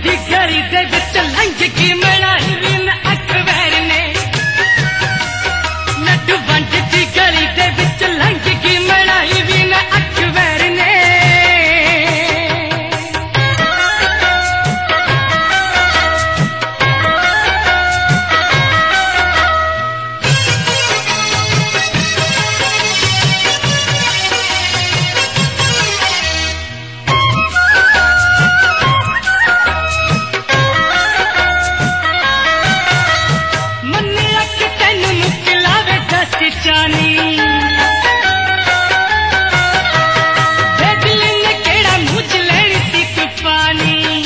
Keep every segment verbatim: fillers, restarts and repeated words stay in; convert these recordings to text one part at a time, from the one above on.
दी गली दे विच लंघ की मनाई वी मैं अकबर ने लड्डू वंड दी गली दे विच लंघ की मनाई वी मैं अकबर ने जानी बेदल ने केड़ा मुझ लेनी सी तूफानी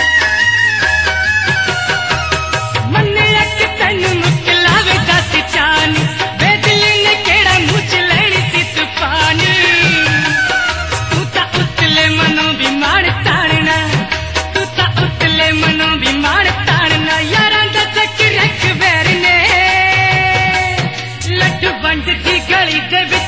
मन्ने अक तेन मुकलावे दस जानी बेदल ने केड़ा मुझ लेनी सी तूफानी तू ता उतले मनो बीमार ताड़ना तू ता उतले मनो बीमार ताड़ना यारां दा चक्कर अकबर ने लड्डू वंड दी गली दे